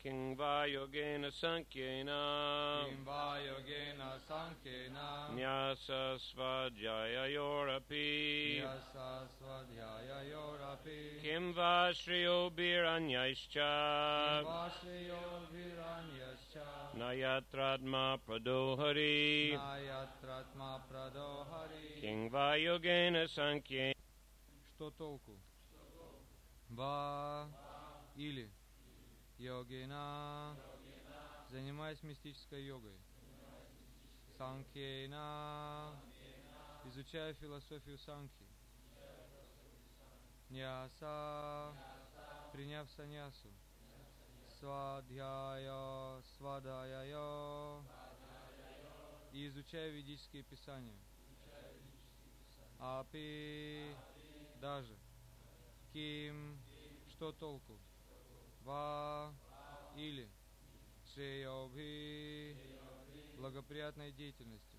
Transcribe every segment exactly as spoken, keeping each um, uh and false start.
Kim va yogena sankhena Kim va yogena sankhena Nyasa svadhyaya yorapi Nyasa svadhyaya yorapi Kim va shriyo biranyaischa Kim va shriyo viranyascha Nayatratma pradohari Nayatratma pradohari Kim va yogena sankhena. Что толку? Ва или йогена, занимаясь мистической йогой. Санkhена, изучая философию санхи. Ньяса, приняв саньясу. Свадхяя, свадхаяя, и изучая ведические писания. Апи, даже. Ким, что толку? Ва, или шейобхи, благоприятной деятельностью.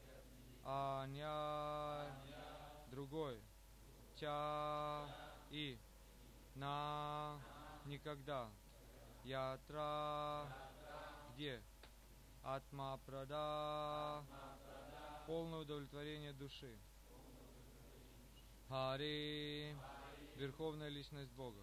Аня, другой. Ча, и. На, никогда. Ятра, где? Атма прада, полное удовлетворение души. Хари, Верховная Личность Бога.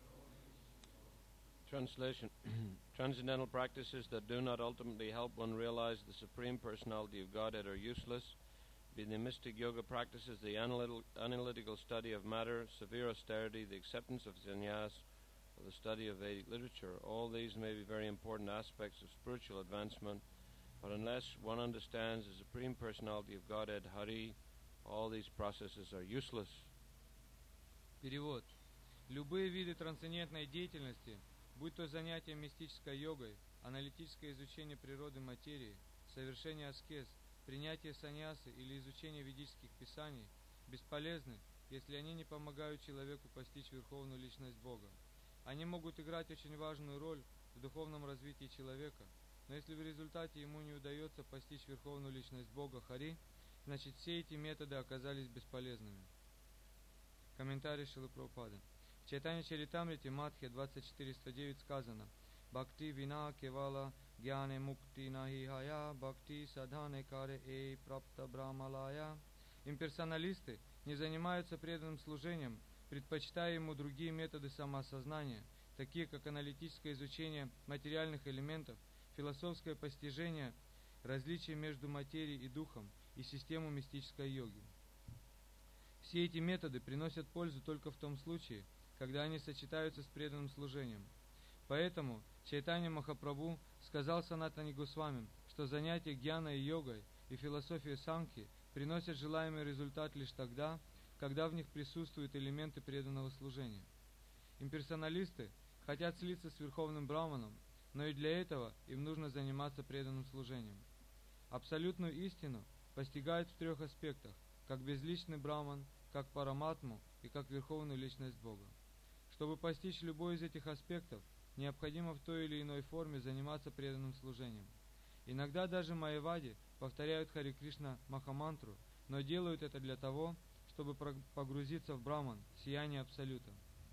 Translation. Transcendental practices that do not ultimately help one realize the Supreme Personality of Godhead are useless. Be the mystic yoga practices, the analytical, analytical study of matter, severe austerity, the acceptance of sannyas, or the study of Vedic literature. All these may be very important aspects of spiritual advancement, but unless one understands the Supreme Personality of Godhead, Hari, all these processes are useless. Перевод. Любые виды трансцендентной деятельности, будь то занятие мистической йогой, аналитическое изучение природы материи, совершение аскез, принятие саньясы или изучение ведических писаний, бесполезны, если они не помогают человеку постичь Верховную Личность Бога. Они могут играть очень важную роль в духовном развитии человека, но если в результате ему не удается постичь Верховную Личность Бога Хари, значит все эти методы оказались бесполезными. Комментарий Шрилы Прабхупады. В Чайтанья Чаритамрите Мадхья двадцать четыре сто девять сказано: Бхакти вина кевала гьяне мукти нахи хая, бхакти садхане каре эй прапта брамалая. Имперсоналисты не занимаются преданным служением, предпочитая ему другие методы самоосознания, такие как аналитическое изучение материальных элементов, философское постижение различий между материей и духом и систему мистической йоги. Все эти методы приносят пользу только в том случае, когда они сочетаются с преданным служением. Поэтому Чайтанья Махапрабху сказал Санатани Госвами, что занятия гьяной и йогой и философией санхи приносят желаемый результат лишь тогда, когда в них присутствуют элементы преданного служения. Имперсоналисты хотят слиться с Верховным Браманом, но и для этого им нужно заниматься преданным служением. Абсолютную истину постигают в трех аспектах, как безличный Браман, как Параматму и как Верховную Личность Бога. Чтобы постичь любой из этих аспектов, необходимо в той или иной форме заниматься преданным служением. Иногда даже майявади повторяют Хари Кришна Махамантру, но делают это для того, чтобы погрузиться в Браман, сияние Абсолюта.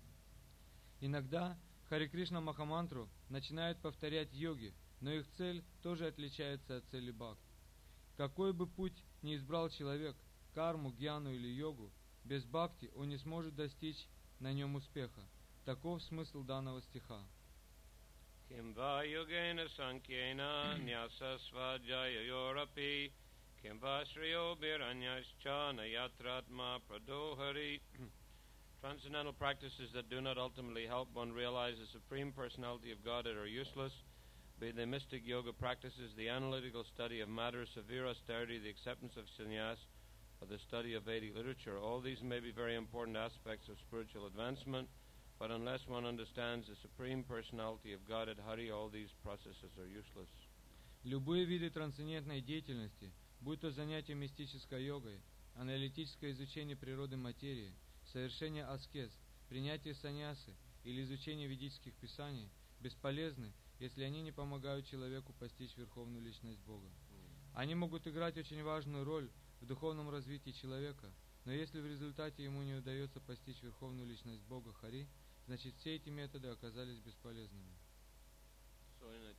Иногда Хари Кришна Махамантру начинают повторять йоги, но их цель тоже отличается от цели бхакти. Какой бы путь ни избрал человек, карму, гьяну или йогу, без бхакти он не сможет достичь на нем успеха. Таков смысл данного стиха. Kim va yogena sankhena nyasa svadhyaya yorapi Kim va shriyo biranyascha nayatratma pradohari. Transcendental practices that do not ultimately help one realize the Supreme Personality of Godhead are useless. Be they mystic yoga practices, the analytical study of matter, severe austerity, the acceptance of sannyas, or the study of Vedic literature. All these may be very important aspects of spiritual advancement, but unless one understands the Supreme Personality of Godhead, Hari, all these processes are useless. Любые виды трансцендентной деятельности, будь то занятие мистической йогой, аналитическое изучение природы материи, совершение аскез, принятие саньясы или изучение ведических писаний, бесполезны, если они не помогают человеку постичь Верховную Личность Бога. Они могут играть очень важную роль в духовном развитии человека, но если в результате ему не удается постичь Верховную Личность Бога Хари, значит все эти методы оказались бесполезными.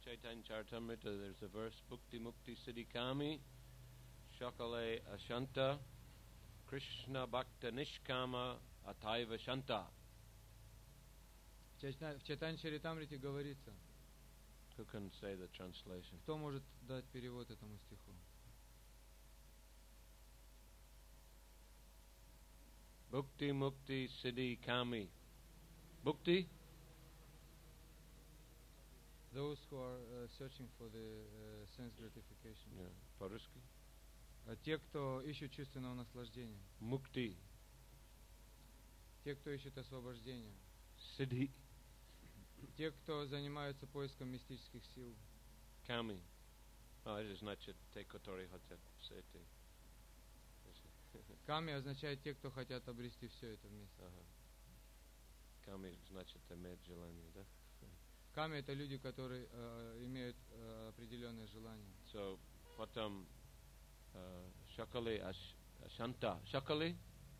Chaitanya Charitamrita, there's a verse, Bhukti Mukti Siddhi Kami, Shakale Ashanta, Krishna Bhakta Nishkama, Ataiva Shanta. В Чайтан- в Чайтанья Чаритамрите говорится, Who can say the translation? кто может дать перевод этому стиху? Bhukti Mukti Siddhi Kami. Bhukti? Those who are uh, searching for the uh, sense gratification. Yeah. По-русски? А те, кто ищут чувственного наслаждения. Mukti. Те, кто ищет освобождения. Siddhi Те, кто занимаются поиском мистических сил. Kami. Oh, это значит те, которые хотят все это. Ками означает те, кто хотят обрести все это вместе. Ага. Ками значит иметь желание, да? Ками это люди, которые э, имеют э, определенные желания. So, потом Shakali Ashanta. Shakali?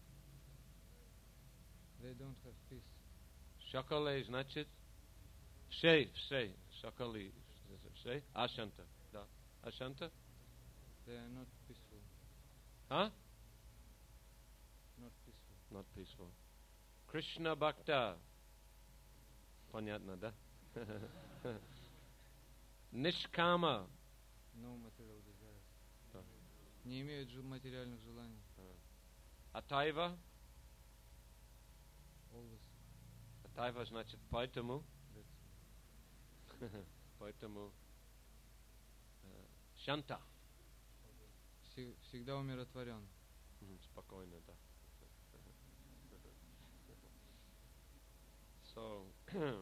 They don't have peace. Shakali значит все, все. Shakali все. Ashanta. Да. Ashanta? They are not peaceful. Huh? Not peaceful. Not peaceful. Krishna Bhakta. Понятно, да? Nishkama. No material desires. Да. Не имеют жел- материальных желаний. Ataiva. Always. Ataiva значит поэтому. That's Поэтому Shanта. Всег- всегда умиротворен. Мгм, спокойно, да. So, uh,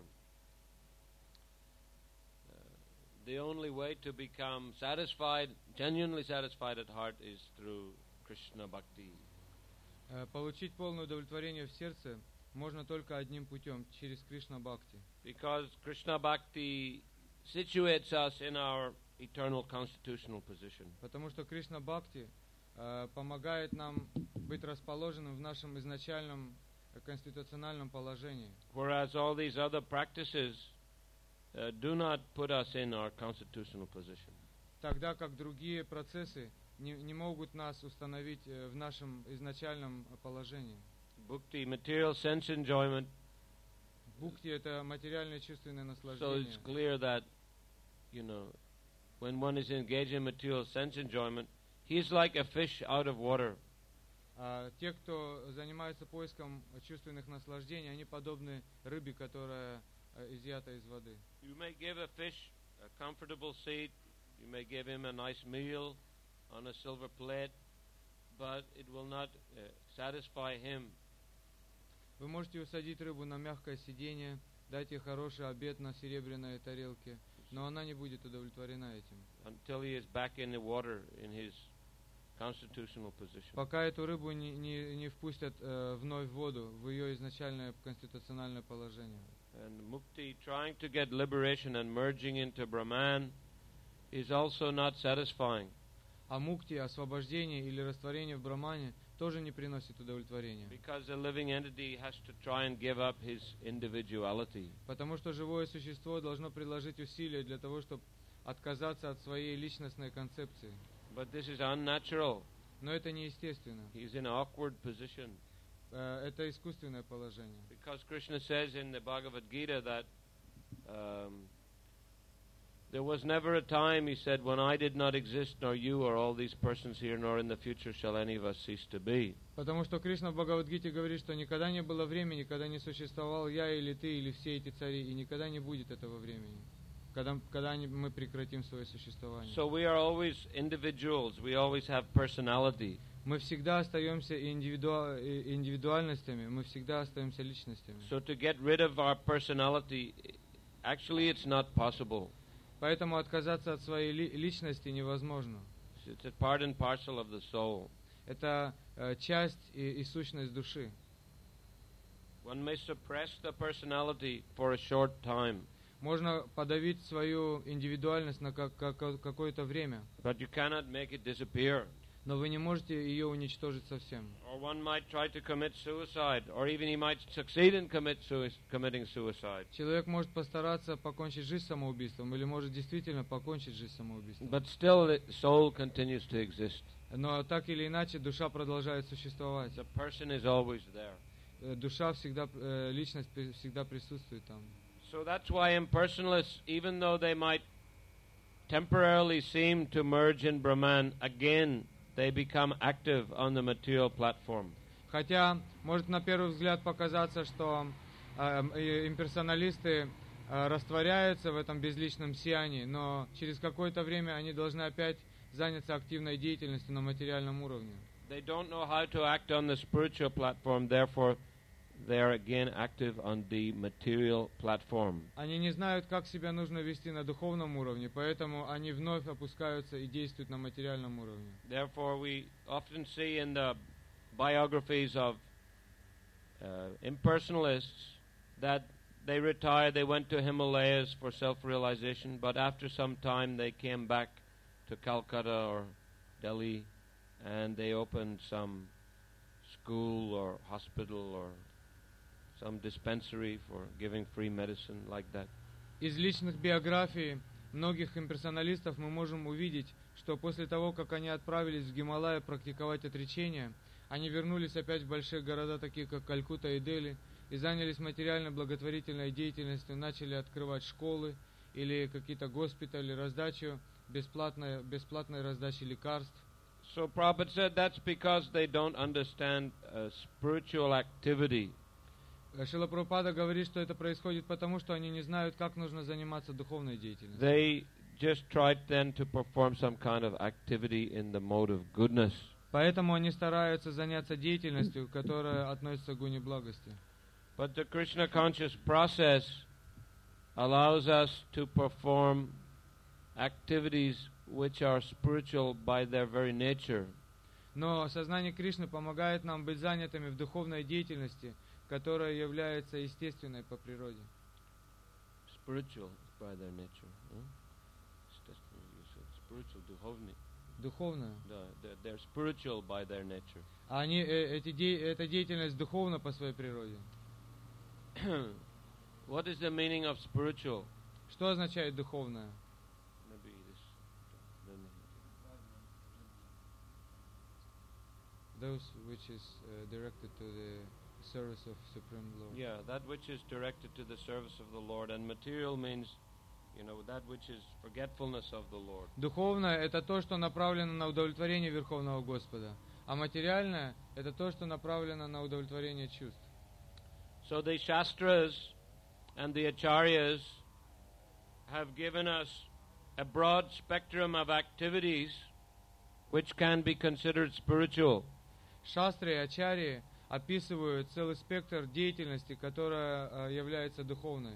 the only way to become satisfied, genuinely satisfied at heart, is through Krishna Bhakti. Э, Получить полное удовлетворение в сердце можно только одним путем, через Кришна Бхакти. Because Krishna Bhakti situates us in our eternal constitutional position. Потому что Кришна Бхакти э, помогает нам быть расположенным в нашем изначальном э, конституциональном положении. Whereas all these other practices uh, do not put us in our constitutional position. Тогда как другие процессы не, не могут нас установить э, в нашем изначальном э, положении. Bhukti, material sense enjoyment. Бхукти — это материальное чувственное So наслаждение. it's clear that, you know, when one is engaged in material sense enjoyment, he is like a fish out of water. А те, кто занимается поиском чувственных наслаждений, они подобны рыбе, которая э, изъята из воды. You may give a fish a comfortable seat, you may give him a nice meal on a silver plate, but it will not uh, satisfy him. Вы можете усадить рыбу на мягкое сиденье, дать ей хороший обед на серебряной тарелке, но она не будет удовлетворена этим. Until he is back in the water in his constitutional position. Пока эту рыбу не, не, не впустят э, вновь в воду, в ее изначальное конституциональное положение. And mukti, trying to get liberation and merging into Brahman, is also not satisfying. А мукти, освобождение или растворение в Брахмане тоже не приносит удовлетворения. Because a living entity has to try and give up his individuality. Потому что живое существо должно приложить усилия для того, чтобы отказаться от своей личностной концепции. But this is unnatural. Но это неестественно. He is in an awkward position. Э, Это искусственное положение. Because Krishna says in the Bhagavad Gita that um, there was never a time, he said, when I did not exist, nor you or all these persons here, nor in the future shall any of us cease to be. Потому что Кришна в Бхагавад-гите говорит, что никогда не было времени, когда не существовал я или ты, или все эти цари, и никогда не будет этого времени, когда, когда они- мы прекратим свое существование. So we are always individuals. We always have personality. Мы всегда остаемся индивидуа- и- индивидуальностями, мы всегда остаемся личностями. So to get rid of our personality, actually it's not possible. Поэтому отказаться от своей ли- личности невозможно. It's a part and parcel of the soul. Это э, часть и, и сущность души. One may suppress the personality for a short time, Можно подавить свою индивидуальность на как- как- какое-то время, but you cannot make it disappear. но вы не можете ее уничтожить совсем. Or one might try to commit suicide, or even he might succeed in commit sui- committing suicide. Человек может постараться покончить жизнь самоубийством, или может действительно покончить жизнь самоубийством. But still the soul continues to exist. Но так или иначе, душа продолжает существовать. The person is always there. Э, Душа всегда, э, личность при- всегда присутствует там. So that's why impersonalists, even though they might temporarily seem to merge in Brahman, again they become active on the material platform. Хотя, может на первый взгляд показаться, что э, э, имперсоналисты э, растворяются в этом безличном сиянии, но через какое-то время они должны опять заняться активной деятельностью на материальном уровне. They don't know how to act on the spiritual platform, therefore they are again active on the material platform. Они не знают, как себя нужно вести на духовном уровне, поэтому они вновь опускаются и действуют на материальном уровне. Therefore we often see in the biographies of uh, impersonalists that they retired, they went to Himalayas for self-realization, but after some time they came back to Calcutta or Delhi and they opened some school or hospital or some dispensary for giving free medicine like that. Из личных биографий многих имперсоналистов мы можем увидеть, что после того, как они отправились в Гималай практиковать отречение, они вернулись опять в большие города, такие как Калькутта и Дели, и занялись материальной благотворительной деятельностью, начали открывать школы или какие-то госпитали, раздачу бесплатной, бесплатной раздачи лекарств. So Prabhupada said that's because they don't understand uh, spiritual activity. Шрила Прабхупада говорит, что это происходит потому, что они не знают, как нужно заниматься духовной деятельностью. They just tried then to perform some kind of activity in the mode of goodness. Поэтому они стараются заняться деятельностью, которая относится к гуне благости. But the Krishna conscious process allows us to perform activities which are spiritual by their very nature. Но сознание Кришны помогает нам быть занятыми в духовной деятельности, которая является естественной по природе. Spiritual by their nature. Huh? Spiritual, духовный. Духовная. Да, they're, they're spiritual by their nature. А они, э, эти де, эта деятельность духовна по своей природе. What is the meaning of spiritual? Что означает духовная? Maybe this. Those which is uh, directed to the service of Supreme Lord. Yeah, that which is directed to the service of the Lord, and material means, you know, that which is forgetfulness of the Lord. Духовное — это то, что направлено на удовлетворение Верховного Господа, а материальное — это то, что направлено на удовлетворение чувств. So the Shastras and the Acharyas have given us a broad spectrum of activities which can be considered spiritual. Шастры и ачарьи описывают целый спектр деятельности, которая э, является духовной.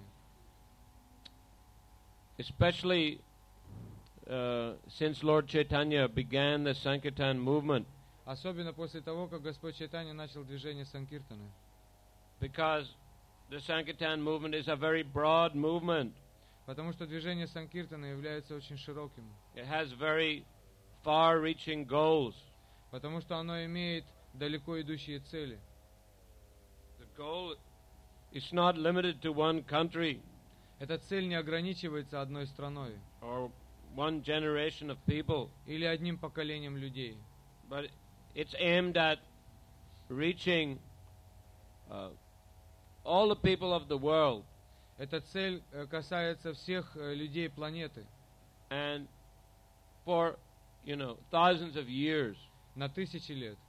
Especially uh, since Lord Chaitanya began the Sankirtan movement, Особенно после того, как Господь Чайтанья начал движение Санкиртаны. because the Sankirtan movement is a very broad movement. Потому что движение Санкиртаны является очень широким. It has very far-reaching goals. Потому что оно имеет далеко идущие цели. The goal is not limited to one country Эта цель не ограничивается одной страной or one generation of people, или одним поколением людей. but it's aimed at reaching uh, all the people of the world. Эта цель э, касается всех э, людей планеты And for, you know, thousands of years, на тысячи лет,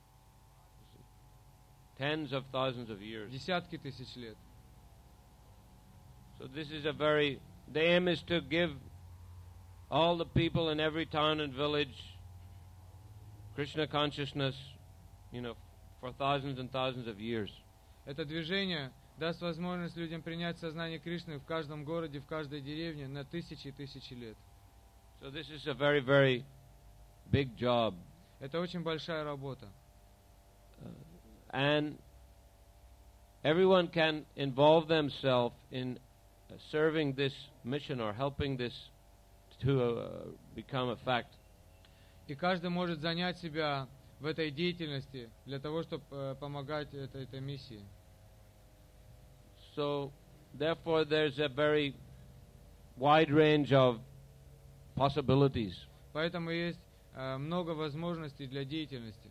tens of thousands of years. десятки тысяч лет. So this is a very, the aim is to give all the people in every town and village Krishna consciousness, you know, for thousands and thousands of years. Это движение даст возможность людям принять сознание Кришны в каждом городе, в каждой деревне на тысячи и тысячи лет. So this is a very, very big job. Это очень большая работа. Uh, and everyone can involve themselves in uh, serving this mission or helping this to uh, become a fact. И каждый может занять себя в этой деятельности для того, чтобы э, помогать этой, этой миссии. So, therefore, there's a very wide range of possibilities. Поэтому есть э, много возможностей для деятельности.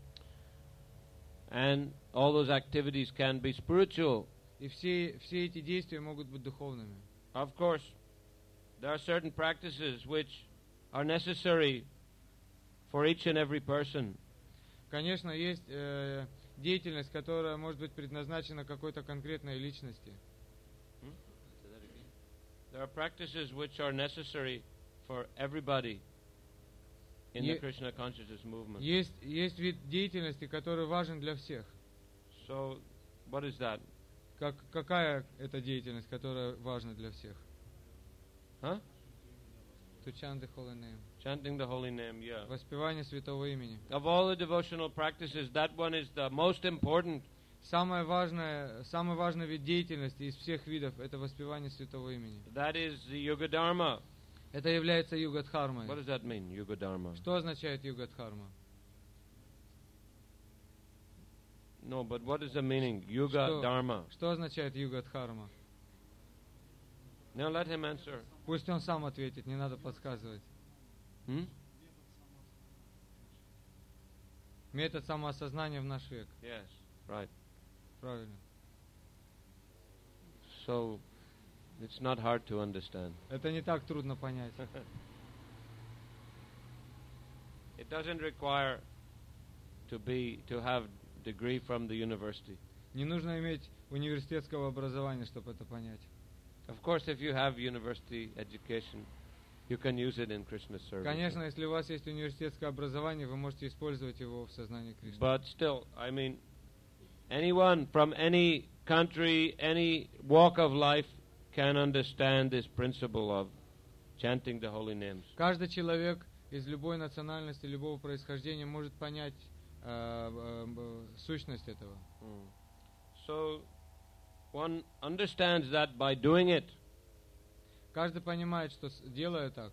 And all those activities can be spiritual. И все, все эти действия могут быть духовными. Of course, there are certain practices which are necessary for each and every person. Конечно, есть э, деятельность, которая может быть предназначена какой-то конкретной личности. Hmm? There are practices which are necessary for everybody in Ye- the Krishna consciousness movement. Есть, есть вид деятельности, который важен для всех. So, what is that? Как, какая это деятельность, которая важна для всех? Huh? To chant the holy name. Chanting the holy name, yeah. Воспевание святого имени. Of all the devotional practices, that one is the most important. Самое важное, самый важный вид деятельности из всех видов — это воспевание святого имени. That is the Yuga Dharma. Это является югадхармой. What does that mean, Yuga Dharma? Что означает югадхарма? No, but what is the meaning? Yuga Что, Dharma. что означает югадхарма? Now let him answer. Пусть он сам ответит, не надо подсказывать. Hmm? Метод самоосознания в наш век. Yes, right. Правильно. So, it's not hard to understand. Это не так трудно понять. It doesn't require to be to have degree from the university. Не нужно иметь университетского образования, чтобы это понять. Of course, if you have university education, you can use it in Krishna service. Конечно, если у вас есть университетское образование, вы можете использовать его в сознании Кришны. But still, I mean, anyone from any country, any walk of life can understand this principle of chanting the holy names. Каждый человек из любой национальности, любого происхождения может понять э, э, э, сущность этого. Mm. So, one understands that by doing it. Каждый понимает, что с- делая так,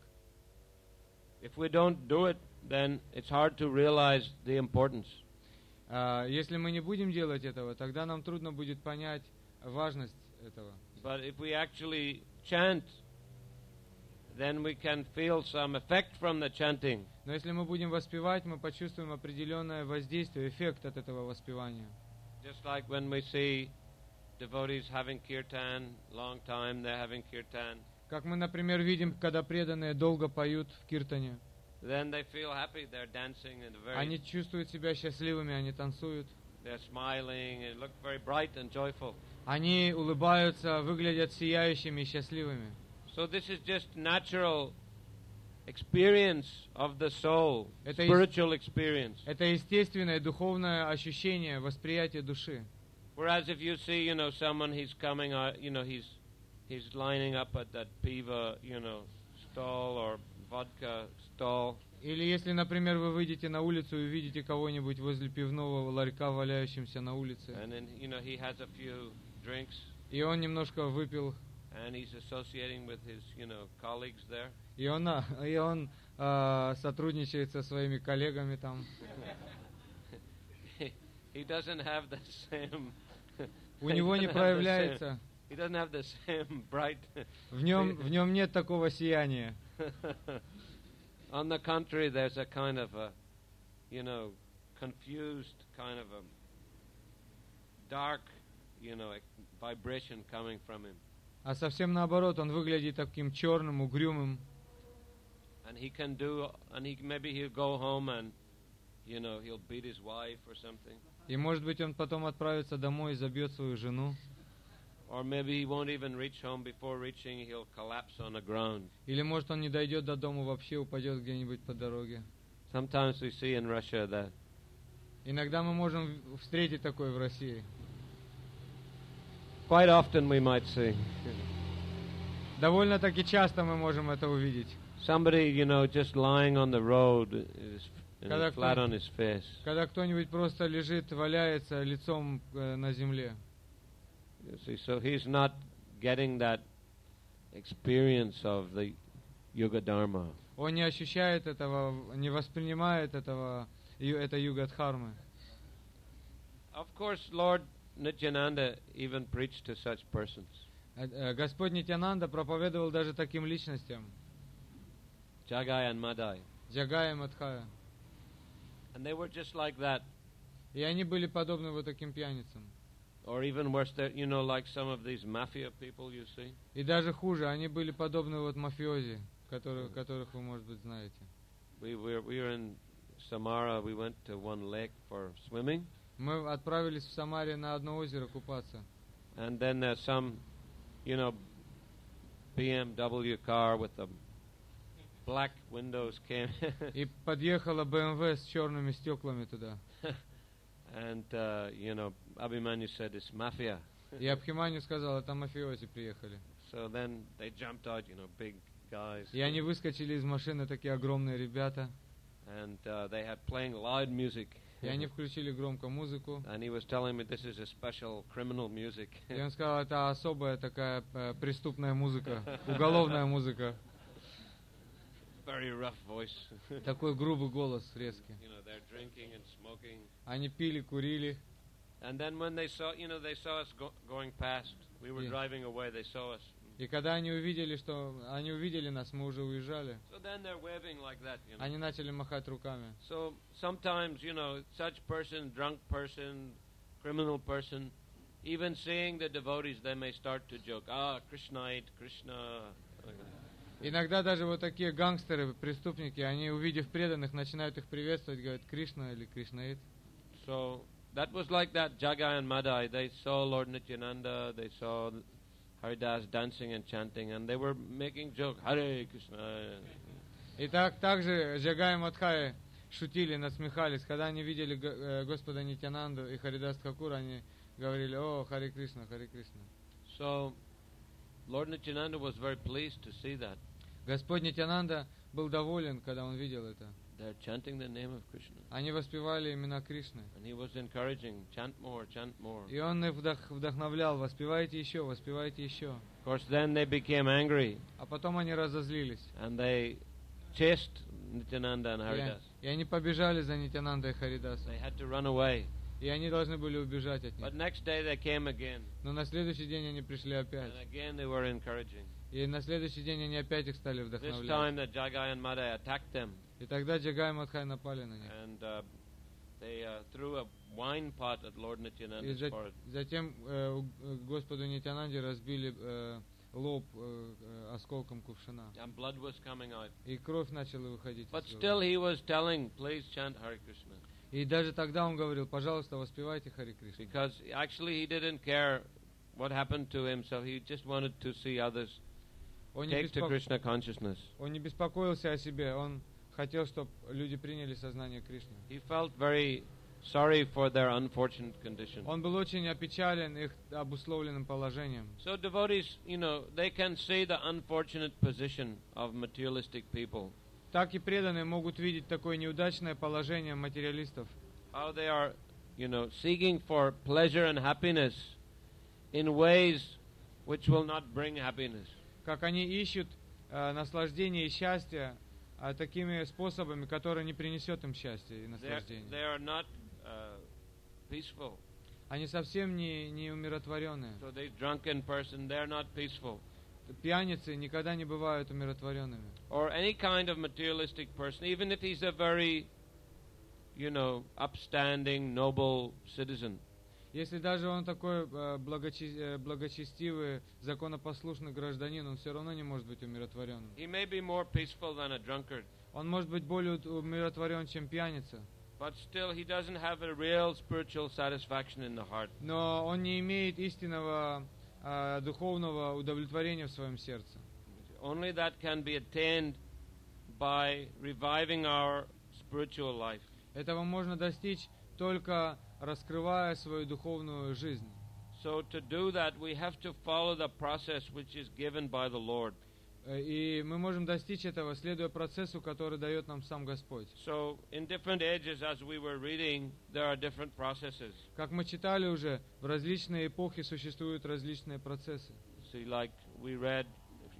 If we don't do it, then it's hard to realize the importance. а, если мы не будем делать этого, тогда нам трудно будет понять важность этого. But if we actually chant, then we can feel some effect from the chanting. Но если мы будем воспевать, мы почувствуем определенное воздействие, эффект от этого воспевания. Just like when we see devotees having kirtan, long time they're having kirtan, Как мы, например, видим, когда преданные долго поют в киртане, then they feel happy, they're dancing and very, они чувствуют себя счастливыми, они танцуют, they're smiling and look very bright and joyful. они улыбаются, выглядят сияющими и счастливыми. So this is just natural experience of the soul, Это spiritual experience. Это естественное духовное ощущение, восприятие души. Whereas if you see, you know, someone he's coming out, you know, he's he's lining up at that piva, you know, stall or vodka stall, Или если, например, вы выйдете на улицу и увидите кого-нибудь возле пивного ларька, валяющимся на улице, and then you know he has a few drinks, и он немножко выпил, and he's associating with his, you know, colleagues there. и он, а, и он а, сотрудничает со своими коллегами там. He doesn't have the same. У he него не doesn't have the same- проявляется, He doesn't have the same bright. в нем, в нем нет такого сияния. On the contrary, there's a kind of a, you know, confused kind of a dark, you know, vibration coming from him. А совсем наоборот, он выглядит таким черным, угрюмым. And he can do, and he maybe he'll go home and, you know, he'll beat his wife or something. И может быть он потом отправится домой и забьет свою жену. Or maybe he won't even reach home. Before reaching, he'll collapse on the ground. Или может он не дойдет до дома вообще, упадет где-нибудь по дороге. Sometimes we see in Russia that Иногда мы можем в- встретить такое в России. quite often we might see Довольно-таки часто мы можем это увидеть. somebody, you know, just lying on the road, is, and Когда he's flat кто- on his face. Когда кто-нибудь просто лежит, валяется лицом э, на земле. You see, so he's not getting that experience of the Yuga Dharma. Он не ощущает этого, не воспринимает этого, ю- это юга дхармы. Of course, Lord Nityananda even preached to such persons. Э, э, Господь Нитянанда проповедовал даже таким личностям, Jagai and Madai. Джагая и Мадхая. And they were just like that. И они были подобны вот таким пьяницам. Or even worse, that you know, like some of these mafia people you see. И даже хуже, они были подобны вот мафиози, которых, которых вы, может быть, знаете. We were we were in Samara. We went to one lake for swimming, Мы отправились в Самаре на одно озеро купаться. and then uh, some, you know, B M W car with the black windows came, И подъехала бэ эм вэ с черными стеклами туда. and uh, you know, Abhimanyu said it's mafia. И Абхиманью сказал, это мафиози приехали. So then they jumped out, you know, big guys, И они выскочили из машины, такие огромные ребята. and uh, they had playing loud music. И они включили громко музыку. And he was telling me this is a special criminal music. И он сказал, это особая такая э, преступная музыка, уголовная музыка. Very rough voice. Такой грубый голос резкий. You know, they're drinking and smoking. Они пили, курили. And then when they saw, you know, they saw us go- going past. We were Yeah. driving away. They saw us. И когда они увидели, что они увидели нас, мы уже уезжали, So then they're waving like that, you know. они начали махать руками. So sometimes, you know, such person, drunk person, criminal person, even seeing the devotees, they may start to joke. Ah, Krishnite, Krishna. Иногда даже вот такие гангстеры, преступники, они, увидев преданных, начинают их приветствовать, говорят Кришна или Кришнаит. So that was like that. Jagai and Madai, they saw Lord Nityananda, they saw Haridas dancing and chanting, and they were making joke. Hare Krishna. И так также Джагай и Мадхай шутили, насмехались, когда они видели Го- э, Господа Нитянанду и Харидас Тхакура, они говорили, о, Харе Кришна, Харе Кришна. So Lord Nityananda was very pleased to see that. Господь Нитянанда был доволен, когда он видел это. They're chanting the name of Krishna. Они воспевали имена Кришны. And he was encouraging, chant more, chant more. И он их вдох- вдохновлял, воспевайте еще, воспевайте еще. Of course, then they became angry, А потом они разозлились. and they chased Nityananda and И, Haridas. и они побежали за Нитянандой и Харидасом. They had to run away. И они должны были убежать от них. But next day they came again, Но на следующий день они пришли опять. and again they were encouraging. И на следующий день они опять их стали This вдохновлять. time the Jagai and Madai attacked them, И тогда Джагай и Мадхай напали на них. and uh, they uh, threw a wine pot at Lord И Nityananda's за- forehead. затем э, у- э, Господу Нитянанде разбили э, лоб э, э, осколком кувшина. And blood was coming out. И кровь начала выходить. But из still головы. he was telling, please chant Hare Krishna. И даже тогда он говорил, пожалуйста, воспевайте Харе Кришна. Because actually he didn't care what happened to him, so he just wanted to see others Он не, take to беспоко- Krishna consciousness. он не беспокоился о себе, он хотел, чтобы люди приняли сознание Кришны. He felt very sorry for their unfortunate condition. Он был очень опечален их обусловленным положением. So devotees, you know, they can see the unfortunate position of materialistic people, Так и преданные могут видеть такое неудачное положение материалистов. how they are, you know, seeking for pleasure and happiness in ways which will not bring happiness. Как они ищут э, наслаждение и счастье а, такими способами, которые не принесет им счастья и They are, наслаждения. they are not uh, peaceful. Они совсем не, не умиротворенные. So this drunken person, they're not peaceful. Пьяницы никогда не бывают умиротворенными. Or any kind of materialistic person, even if he's a very, you know, upstanding, noble citizen. Если даже он такой э, благочи- э, благочестивый, законопослушный гражданин, он все равно не может быть умиротворенным. He may be more peaceful than a drunkard, Он может быть более ут- умиротворен, чем пьяница, but still he doesn't have a real spiritual satisfaction in the heart. но он не имеет истинного э, духовного удовлетворения в своем сердце. Only that can be attained by reviving our spiritual life. Этого можно достичь только раскрывая свою духовную жизнь. So to do that, we have to follow the process which is given by the Lord. Э, И мы можем достичь этого, следуя процессу, который дает нам сам Господь. So in different ages, as we were reading, there are different processes. Как мы читали уже, в различные эпохи существуют различные процессы. See, like we read,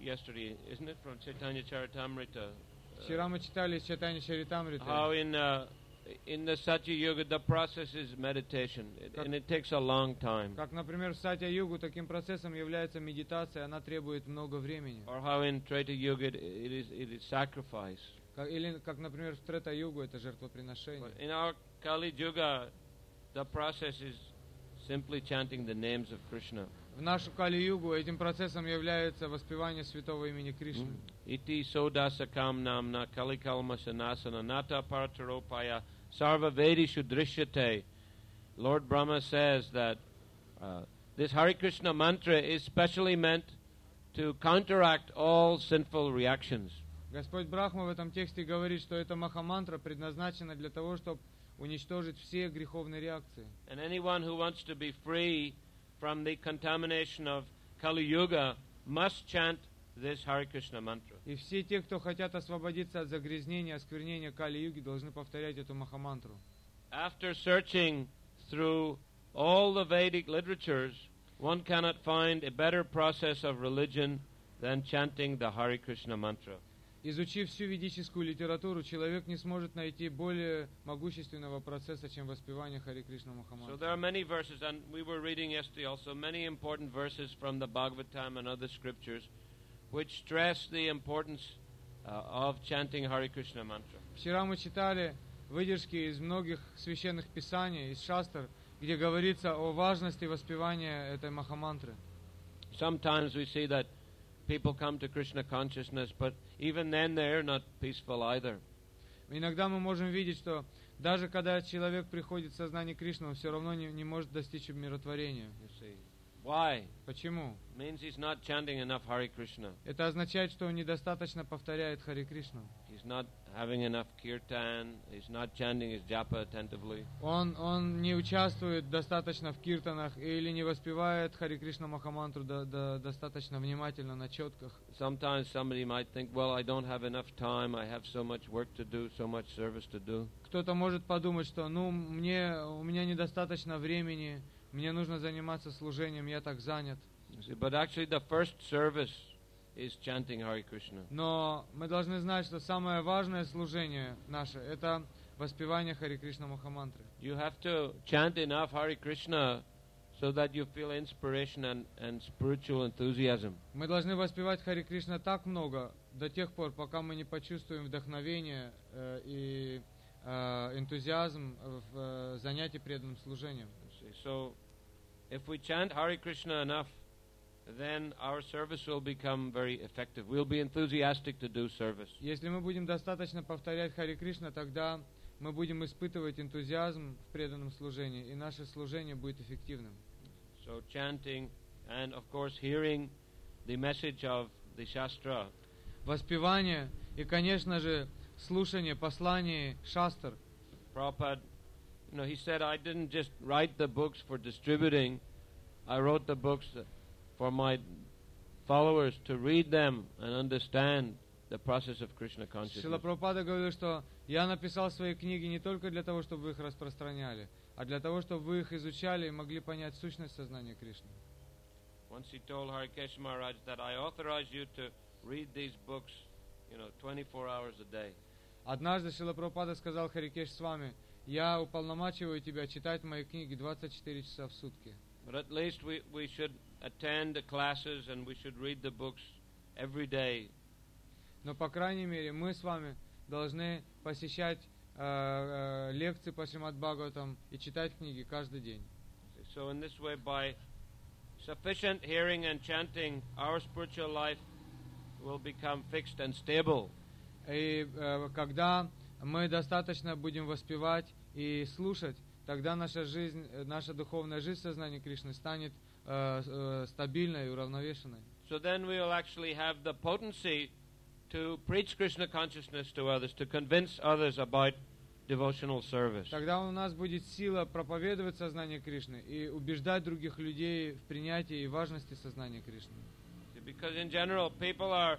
yesterday, isn't it, from Chaitanya Charitamrita? Вчера мы читали из Чайтанья Чаритамриты, How in uh, in the Satya Yuga the process is meditation, it, and it takes a long time. как, например, в Сатья-югу таким процессом является медитация, она требует много времени. Or how in Treta Yuga it, it is it is sacrifice. Как, или, как, например, в Трета-югу это жертвоприношение. But in our Kali Yuga, the process is simply chanting the names of Krishna. В нашу Кали-югу этим процессом является воспевание святого имени Кришны. Iti sodasakam namna kalikalma sanasana nata parataropaya sarva vedishu drishyate. Lord Brahma says that uh, this Hare Krishna mantra is specially meant to counteract all sinful reactions. Господь Брахма в этом тексте говорит, что эта махамантра предназначена для того, чтобы уничтожить все греховные реакции. And anyone who wants to be free from the contamination of Kali Yuga must chant this Hare Krishna mantra. И все те, кто хотят освободиться от загрязнения, осквернения Кали-юги, должны повторять эту махамантру. After searching through all the Vedic literatures, one cannot find a better process of religion than chanting the Hare Krishna mantra. Изучив всю ведическую литературу, человек не сможет найти более могущественного процесса, чем воспевание Харе Кришна Махамантры. So there are many verses, and we were reading yesterday also many important verses from the Bhagavatam and other scriptures, which stress the importance uh, of chanting Hare Krishna mantra. Вчера мы читали выдержки из многих священных писаний, из шастр, где говорится о важности воспевания этой махамантры. Sometimes we see that people come to Krishna consciousness, but even then they're not peaceful either. Иногда мы можем видеть, что даже когда человек приходит в сознание Кришны, он все равно не, не может достичь умиротворения. You see. Why? Почему? Means he's not chanting enough Hare Krishna. Это означает, что он недостаточно повторяет Харе Кришну. He's not having enough kirtan. He's not chanting his japa attentively. Он, он не участвует достаточно в киртанах или не воспевает Харе Кришна Махамантру до, до, достаточно внимательно на четках. Sometimes somebody might think, well, I don't have enough time. I have so much work to do, so much service to do. Кто-то может подумать, что ну мне, у меня недостаточно времени, мне нужно заниматься служением, я так занят. See, but actually the first service is chanting Hare Krishna. Но мы должны знать, что самое важное служение наше – это воспевание Харе Кришна Махамантры. You have to chant enough Hare Krishna so that you feel inspiration and, and spiritual enthusiasm. Мы должны воспевать Харе Кришна так много до тех пор, пока мы не почувствуем вдохновение э, и э, энтузиазм в э, занятии преданным служением. See, so if we chant Hare Krishna enough, then our service will become very effective. We'll be enthusiastic to do service. Если мы будем достаточно повторять Харе Кришна, тогда мы будем испытывать энтузиазм в преданном служении, и наше служение будет эффективным. So chanting and of course hearing the message of the Shastra. Воспевание и, конечно же, слушание посланий шастр. Prabhupada, you know, he said, I didn't just write the books for distributing. I wrote the books for my followers to read them and understand the process of Krishna consciousness. Шрила Прабхупада говорил, что я написал свои книги не только для того, чтобы вы их распространяли, а для того, чтобы вы их изучали и могли понять сущность сознания Кришны. Once he told Harikesh Maharaj that I authorize you to read these books, you know, twenty-four hours a day. Однажды Шрила Прабхупада сказал Харикеш Свами, я уполномачиваю тебя читать мои книги двадцать четыре часа в сутки. But at least we, we should attend the classes and we should read the books every day. Но, по крайней мере, мы с вами должны посещать э, э, лекции по Шримад Бхагаватам и читать книги каждый день. So in this way, by sufficient hearing and chanting, our spiritual life will become fixed and stable. И э, когда мы достаточно будем воспевать и слушать, тогда наша жизнь, наша духовная жизнь сознания Кришны станет э, э, стабильной и уравновешенной. So then we will actually have the potency to preach Krishna consciousness to others, to convince others about devotional service. Тогда у нас будет сила проповедовать сознание Кришны и убеждать других людей в принятии и важности сознания Кришны. Because in general, people are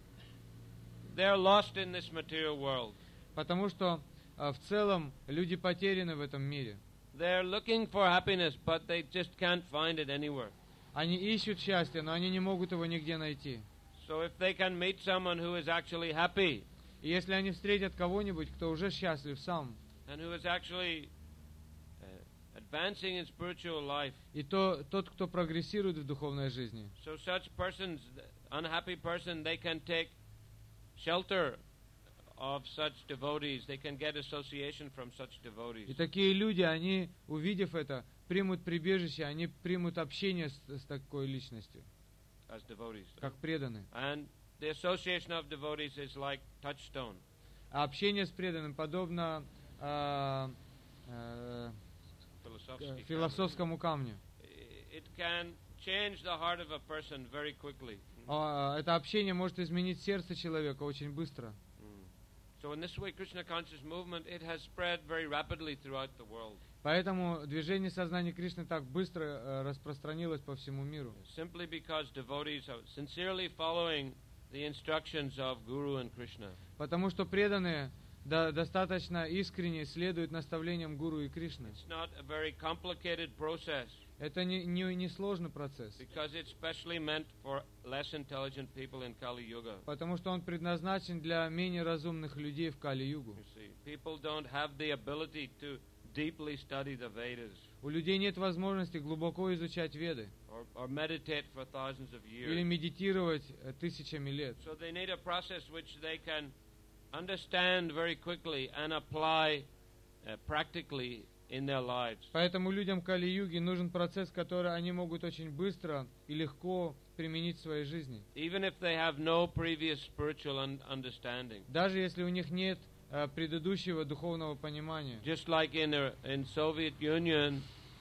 they're lost in this material world. Потому что э, в целом люди потеряны в этом мире. They're looking for happiness, but they just can't find it anywhere. Они ищут счастье, но они не могут его нигде найти. So if they can meet someone who is actually happy И если они встретят кого-нибудь, кто уже счастлив сам, and who is actually uh, advancing in spiritual life, и то, тот, кто прогрессирует в духовной жизни, so such persons, unhappy person, they can take shelter of such devotees. They can get association from such devotees. и такие люди, они, увидев это, примут прибежище, они примут общение с, с такой личностью, As devotees. как преданные. And the association of devotees is like touchstone. А общение с преданным подобно а, а, Philosophical. философскому камню. It can change the heart of a person very quickly. А, это общение может изменить сердце человека очень быстро. So in this way, Krishna conscious movement, it has spread very rapidly throughout the world. Поэтому движение сознания Кришны так быстро э, распространилось по всему миру. Simply because devotees are sincerely following the instructions of Guru and Krishna. Потому что преданные да, достаточно искренне следуют наставлениям Гуру и Кришны. It's not a very complicated process Это не, не, не сложный процесс, because it's specially meant for less intelligent people in Kali Yuga. потому что он предназначен для менее разумных людей в Кали-югу. You see, people don't have the ability to deeply study the Vedas У людей нет возможности глубоко изучать Веды or, or meditate for thousands of или years. медитировать э, тысячами лет. So they need a process which they can understand very quickly and apply uh, practically in their lives. Поэтому людям Кали-юги нужен процесс, который они могут очень быстро и легко применить в своей жизни. Even if they have no previous spiritual un- understanding. Даже если у них нет э, предыдущего духовного понимания. Just like in the, in Soviet Union,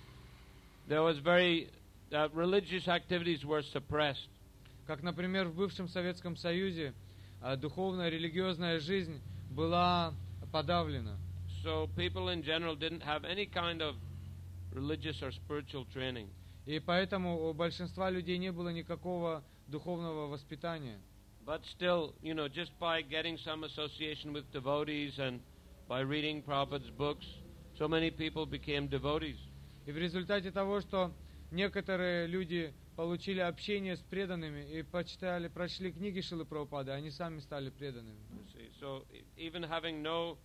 there was very uh, religious activities were suppressed. Как, например, в бывшем Советском Союзе э, духовная, религиозная жизнь была подавлена. So people in general didn't have any kind of religious or spiritual training. И поэтому у большинства людей не было никакого духовного воспитания. But still, you know, just by getting some association with devotees and by reading Prabhupada's books, so many people became devotees. И в результате того, что некоторые люди получили общение с преданными и почитали, прочли книги Шрилы Прабхупады, они сами стали преданными. You see. So e- even having no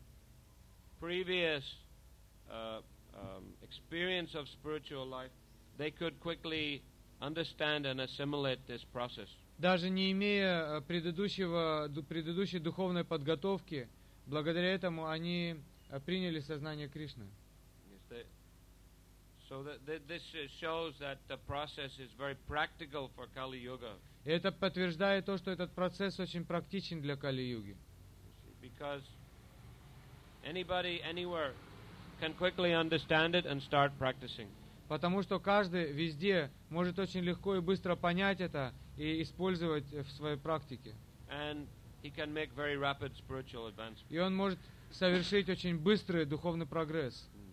previous uh, um, experience of spiritual life, they could quickly understand and assimilate this process. Даже не имея э, предыдущего, ду- предыдущей духовной подготовки, благодаря этому они э, приняли сознание Кришны. Yes, they- so that, that this uh, shows that the process is very practical for Kali Yuga, И это подтверждает то, что этот процесс очень практичен для Кали-юги. because anybody, anywhere, can quickly understand it and start practicing. Потому что каждый везде может очень легко и быстро понять это и использовать э, в своей практике. And he can make very rapid spiritual advancement. И он может совершить очень быстрый духовный прогресс. Mm.